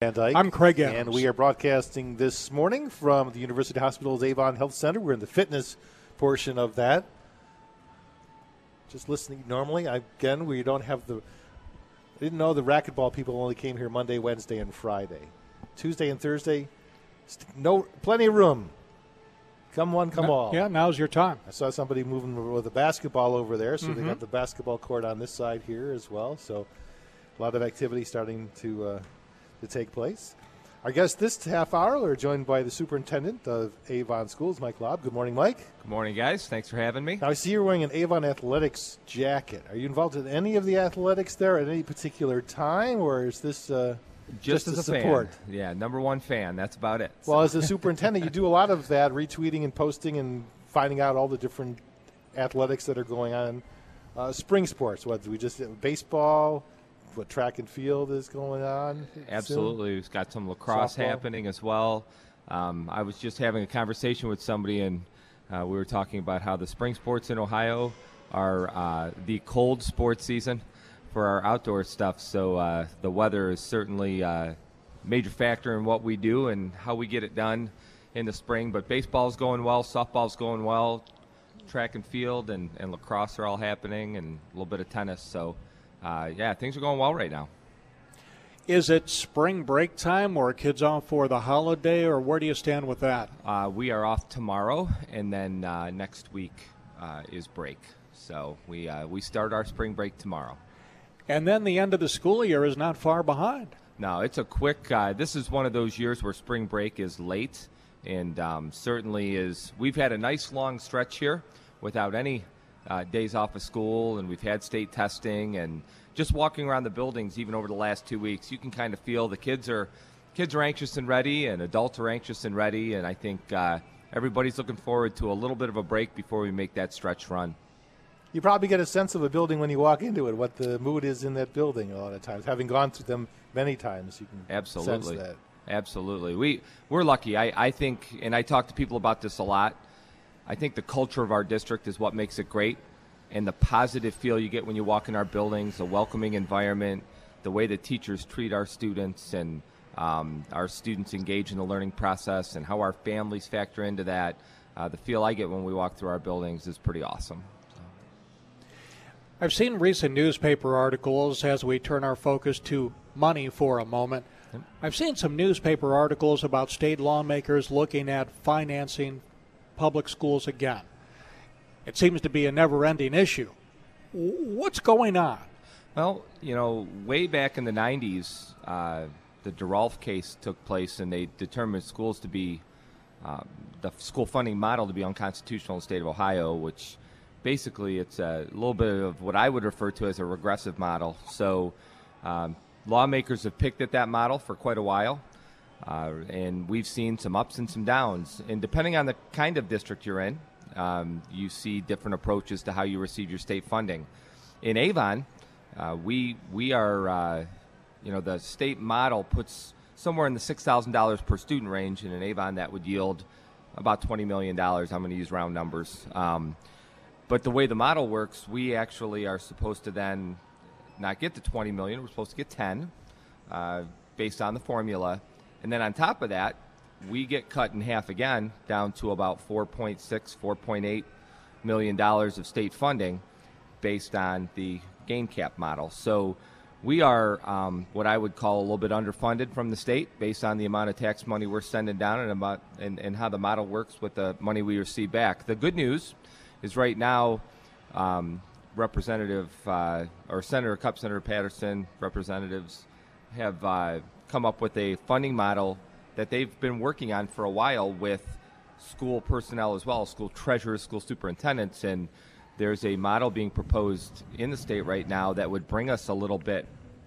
Van Dyke. I'm Craig Adams. And we are broadcasting this morning from the University Hospital's Avon Health Center. We're in the fitness portion of that. Just listening normally. Again, we don't have I didn't know the racquetball people only came here Monday, Wednesday, and Friday. Tuesday and Thursday, plenty of room. Come one, come all. Yeah, now's your time. I saw somebody moving with a basketball over there, so they got the basketball court on this side here as well. So a lot of activity starting to take place. Our guests this half hour are joined by the superintendent of Avon Schools, Mike Lobb. Good morning, Mike. Good morning, guys. Thanks for having me. Now, I see you're wearing an Avon Athletics jacket. Are you involved in any of the athletics there at any particular time, or is this just as a support? Fan. Yeah, number one fan. That's about it. Well, as a superintendent, you do a lot of that, retweeting and posting and finding out all the different athletics that are going on. Spring sports, baseball, what track and field is going on? Absolutely. We've got some lacrosse happening as well. I was just having a conversation with somebody, and we were talking about how the spring sports in Ohio are the cold sports season for our outdoor stuff. So the weather is certainly a major factor in what we do and how we get it done in the spring. But baseball's going well, softball's going well, track and field and lacrosse are all happening, and a little bit of tennis. So things are going well right now. Is it spring break time, or are kids off for the holiday, or where do you stand with that? We are off tomorrow, and then next week is break. So we start our spring break tomorrow. And then the end of the school year is not far behind. No, it's a quick this is one of those years where spring break is late, and certainly we've had a nice long stretch here without any days off of school, and we've had state testing, and just walking around the buildings even over the last 2 weeks, you can kind of feel the kids are anxious and ready, and adults are anxious and ready, and I think everybody's looking forward to a little bit of a break before we make that stretch run. You probably get a sense of a building when you walk into it, what the mood is in that building a lot of times. Having gone through them many times, you can sense that. Absolutely. We're lucky. I think, and I talk to people about this a lot, I think the culture of our district is what makes it great, and the positive feel you get when you walk in our buildings, the welcoming environment, the way the teachers treat our students, and our students engage in the learning process, and how our families factor into that. The feel I get when we walk through our buildings is pretty awesome. I've seen recent newspaper articles, as we turn our focus to money for a moment. Yep. I've seen some newspaper articles about state lawmakers looking at financing public schools again. It seems to be a never-ending issue. What's going on? Well, way back in the 90s, the DeRolf case took place, and they determined schools to be, the school funding model to be unconstitutional in the state of Ohio, which basically it's a little bit of what I would refer to as a regressive model. So lawmakers have picked at that model for quite a while, and we've seen some ups and some downs. And depending on the kind of district you're in, you see different approaches to how you receive your state funding. In Avon, we are, the state model puts somewhere in the $6,000 per student range, and in Avon that would yield about $20 million. I'm going to use round numbers. But the way the model works, we actually are supposed to then not get the $20 million. We're supposed to get 10 based on the formula. And then on top of that, we get cut in half again, down to about $4.6, $4.8 million of state funding based on the gain cap model. So we are what I would call a little bit underfunded from the state based on the amount of tax money we're sending down and how the model works with the money we receive back. The good news is right now Representative or Senator Cupp, Senator Patterson, representatives have come up with a funding model that they've been working on for a while with school personnel as well, school treasurers, school superintendents, and there's a model being proposed in the state right now that would bring us a little bit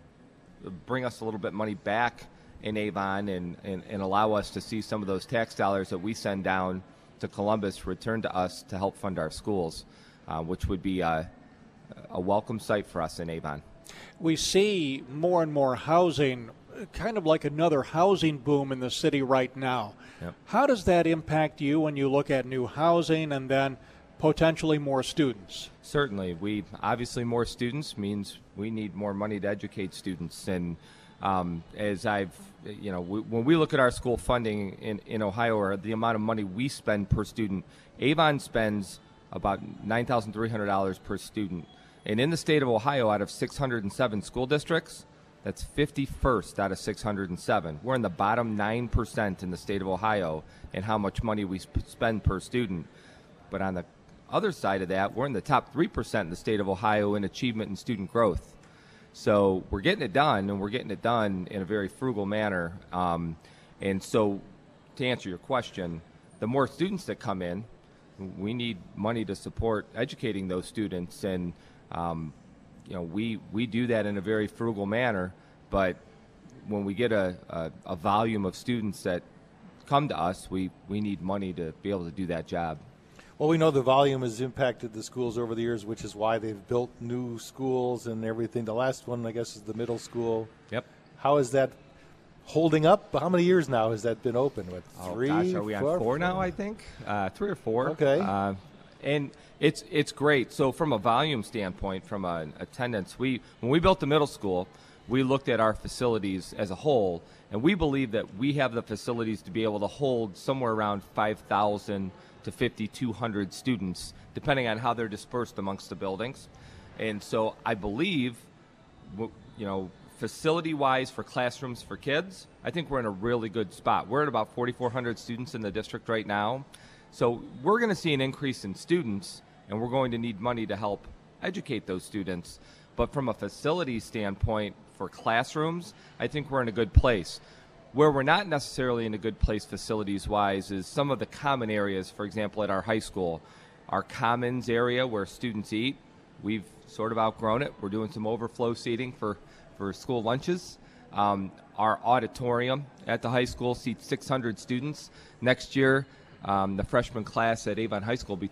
money back in Avon and allow us to see some of those tax dollars that we send down to Columbus return to us to help fund our schools, which would be a welcome sight for us in Avon. We see more and more housing, kind of like another housing boom in the city right now. Yep. How does that impact you when you look at new housing and then potentially more students? Certainly. Obviously more students means we need more money to educate students. And As when we look at our school funding in Ohio, or the amount of money we spend per student, Avon spends about $9,300 per student. And in the state of Ohio, out of 607 school districts, that's 51st out of 607. We're in the bottom 9% in the state of Ohio in how much money we spend per student. But on the other side of that, we're in the top 3% in the state of Ohio in achievement and student growth. So we're getting it done, and we're getting it done in a very frugal manner. And so to answer your question, the more students that come in, we need money to support educating those students. And we do that in a very frugal manner, but when we get a volume of students that come to us, we need money to be able to do that job. Well, we know the volume has impacted the schools over the years, which is why they've built new schools and everything. The last one, I guess, is the middle school. Yep. How is that holding up? How many years now has that been open? What, three? Gosh, are we on four now, I think? 3 or 4. Okay. And it's great. So from a volume standpoint, from an attendance, when we built the middle school, we looked at our facilities as a whole, and we believe that we have the facilities to be able to hold somewhere around 5,000 to 5,200 students, depending on how they're dispersed amongst the buildings. And so I believe, facility-wise for classrooms for kids, I think we're in a really good spot. We're at about 4,400 students in the district right now. So we're going to see an increase in students, and we're going to need money to help educate those students. But from a facility standpoint for classrooms, I think we're in a good place. Where we're not necessarily in a good place facilities-wise is some of the common areas. For example, at our high school, our commons area where students eat, we've sort of outgrown it. We're doing some overflow seating for school lunches. Our auditorium at the high school seats 600 students. Next year, the freshman class at Avon High School will be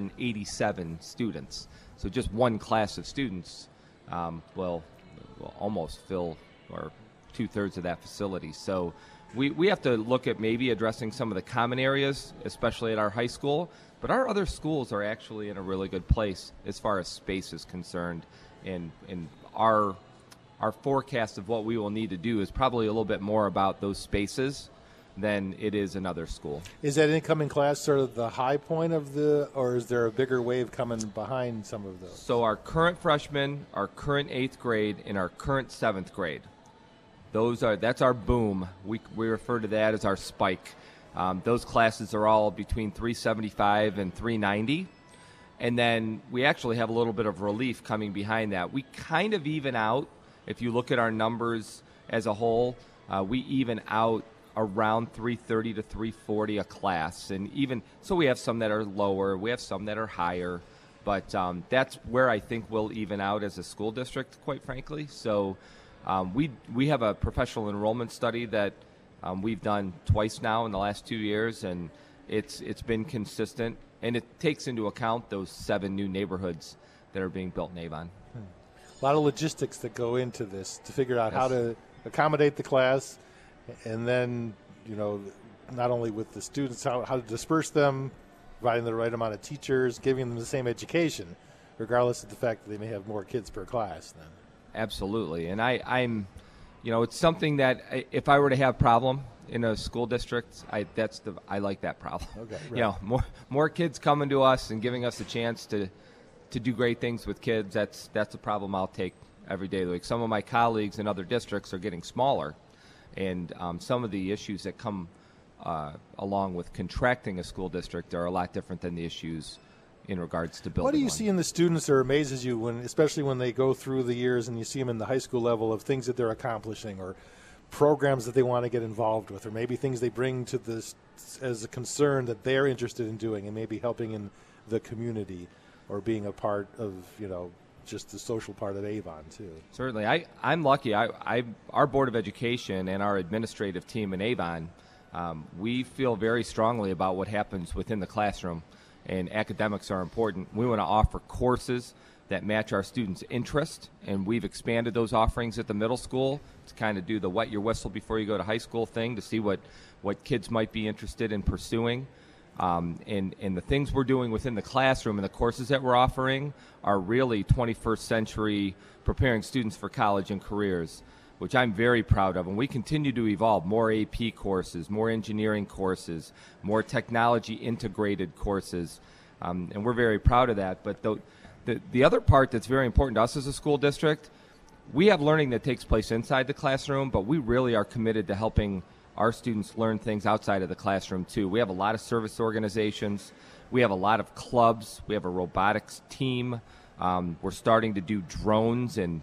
387 students. So just one class of students will almost fill or 2/3 of that facility. So we have to look at maybe addressing some of the common areas, especially at our high school. But our other schools are actually in a really good place as far as space is concerned. And our forecast of what we will need to do is probably a little bit more about those spaces than it is another school. Is that incoming class sort of the high point or is there a bigger wave coming behind some of those? So our current freshmen, our current 8th grade, and our current 7th grade, that's our boom. We refer to that as our spike. Those classes are all between 375 and 390. And then we actually have a little bit of relief coming behind that. We kind of even out, if you look at our numbers as a whole, we even out around 330 to 340 a class. And even so, we have some that are lower, we have some that are higher. But that's where I think we'll even out as a school district, quite frankly. So we have a professional enrollment study that we've done twice now in the last 2 years, and it's been consistent, and it takes into account those 7 new neighborhoods that are being built in Avon. A lot of logistics that go into this to figure out Yes. how to accommodate the class, and then not only with the students, how to disperse them, providing the right amount of teachers, giving them the same education, regardless of the fact that they may have more kids per class. Then. Absolutely, and I'm, it's something that if I were to have problem in a school district, I like that problem. Okay, right. More kids coming to us and giving us a chance to do great things with kids. That's a problem I'll take every day of the week. Some of my colleagues in other districts are getting smaller, and some of the issues that come along with contracting a school district are a lot different than the issues in regards to building. What do you one. see in the students that amazes you, especially when they go through the years and you see them in the high school level of things that they're accomplishing or programs that they want to get involved with, or maybe things they bring to this as a concern that they're interested in doing and maybe helping in the community or being a part of, just the social part of Avon too? Certainly. I'm lucky. Our Board of Education and our administrative team in Avon, we feel very strongly about what happens within the classroom, and academics are important. We want to offer courses that match our students' interest, and we've expanded those offerings at the middle school to kind of do the wet your whistle before you go to high school thing to see what kids might be interested in pursuing. And the things we're doing within the classroom and the courses that we're offering are really 21st century preparing students for college and careers. which I'm very proud of, and we continue to evolve. More AP courses, more engineering courses, more technology integrated courses, and we're very proud of that. But the other part that's very important to us as a school district, we have learning that takes place inside the classroom, but we really are committed to helping our students learn things outside of the classroom too. We have a lot of service organizations. We have a lot of clubs. We have a robotics team. We're starting to do drones and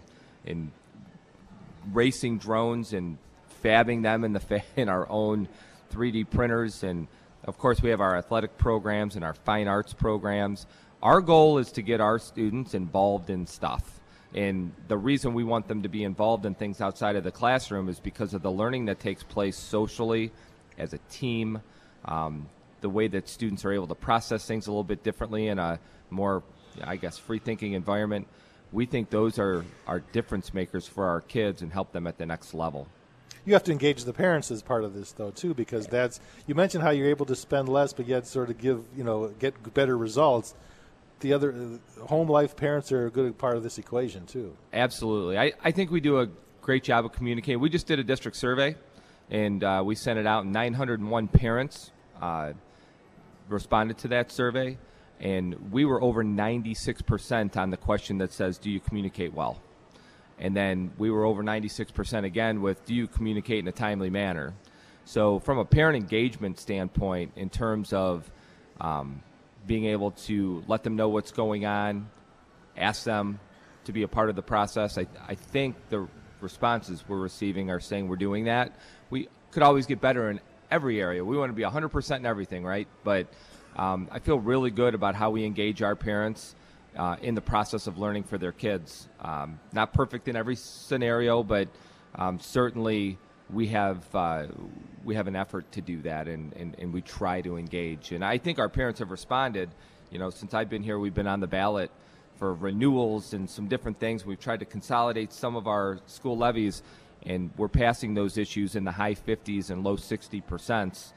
racing drones and fabbing them in our own 3D printers. And, of course, we have our athletic programs and our fine arts programs. Our goal is to get our students involved in stuff. And the reason we want them to be involved in things outside of the classroom is because of the learning that takes place socially, as a team, the way that students are able to process things a little bit differently in a more, I guess, free-thinking environment. We think those are difference makers for our kids and help them at the next level. You have to engage the parents as part of this, though, too, because you mentioned how you're able to spend less, but yet sort of get better results. The other home life parents are a good part of this equation, too. Absolutely. I think we do a great job of communicating. We just did a district survey, and we sent it out, and 901 parents responded to that survey, and we were over 96% on the question that says, do you communicate well? And then we were over 96% again with, do you communicate in a timely manner? So from a parent engagement standpoint, in terms of being able to let them know what's going on, ask them to be a part of the process, I think the responses we're receiving are saying we're doing that. We could always get better in every area. We want to be 100% in everything, right? But I feel really good about how we engage our parents in the process of learning for their kids. Not perfect in every scenario, but certainly we have an effort to do that, and we try to engage. And I think our parents have responded. You know, since I've been here, we've been on the ballot for renewals and some different things. We've tried to consolidate some of our school levies, and we're passing those issues in the high 50s and low 60%,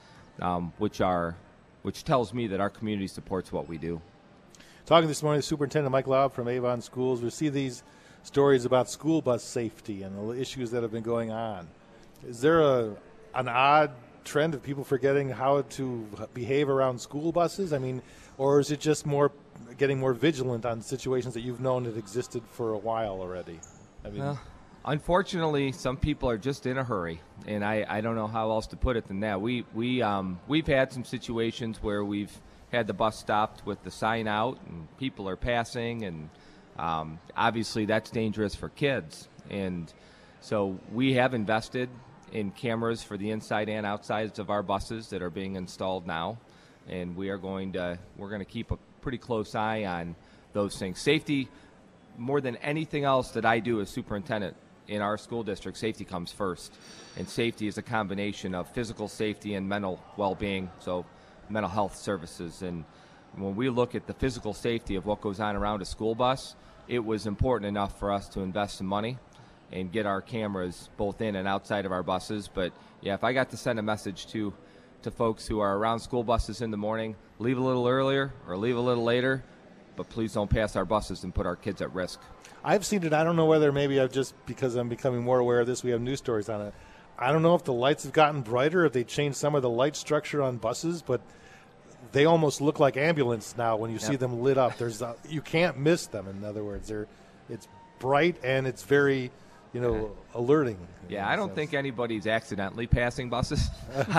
which tells me that our community supports what we do. Talking this morning to Superintendent Mike Laub from Avon Schools, we see these stories about school bus safety and the issues that have been going on. Is there an odd trend of people forgetting how to behave around school buses? I mean, or is it just getting more vigilant on situations that you've known that existed for a while already? I mean, unfortunately, some people are just in a hurry, and I don't know how else to put it than that. We've had some situations where we've had the bus stopped with the sign out, and people are passing, and obviously that's dangerous for kids. And so we have invested in cameras for the inside and outsides of our buses that are being installed now, and we're going to keep a pretty close eye on those things. Safety, more than anything else that I do as superintendent in our school district, safety comes first, and safety is a combination of physical safety and mental well-being, so mental health services. And when we look at the physical safety of what goes on around a school bus, it was important enough for us to invest some money and get our cameras both in and outside of our buses. But yeah, if I got to send a message to folks who are around school buses in the morning, leave a little earlier or leave a little later, but please don't pass our buses and put our kids at risk. I've seen it. I don't know whether maybe because I'm becoming more aware of this, we have news stories on it. I don't know if the lights have gotten brighter, if they changed some of the light structure on buses, but they almost look like ambulance now when you see them lit up. You can't miss them. In other words, it's bright and it's very, alerting. Yeah, I don't think anybody's accidentally passing buses.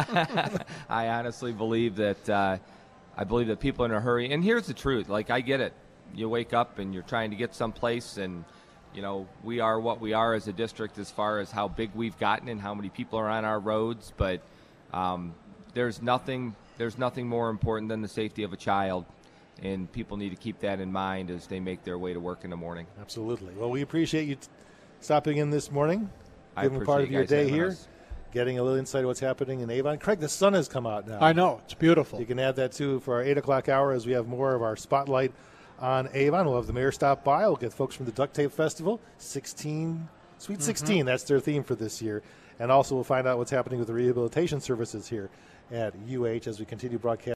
I honestly believe that people are in a hurry. And here's the truth. Like, I get it. You wake up and you're trying to get someplace, and we are what we are as a district as far as how big we've gotten and how many people are on our roads. But there's nothing more important than the safety of a child, and people need to keep that in mind as they make their way to work in the morning. Absolutely. Well, we appreciate you stopping in this morning, giving part of your day here, getting a little insight of what's happening in Avon. Craig, the sun has come out now. I know. It's beautiful. You can add that, too, for our 8 o'clock hour as we have more of our spotlight on Avon. We'll have the mayor stop by. We'll get folks from the Duct Tape Festival, Sweet 16, that's their theme for this year. And also we'll find out what's happening with the rehabilitation services here at UH as we continue broadcasting.